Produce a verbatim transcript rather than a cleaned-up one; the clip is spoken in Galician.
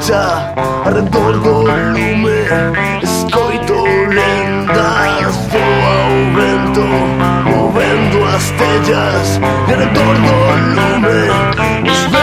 marcha arredor do lume. Escoito lendas, voa o vento movendo as tellas arredor do lume. Os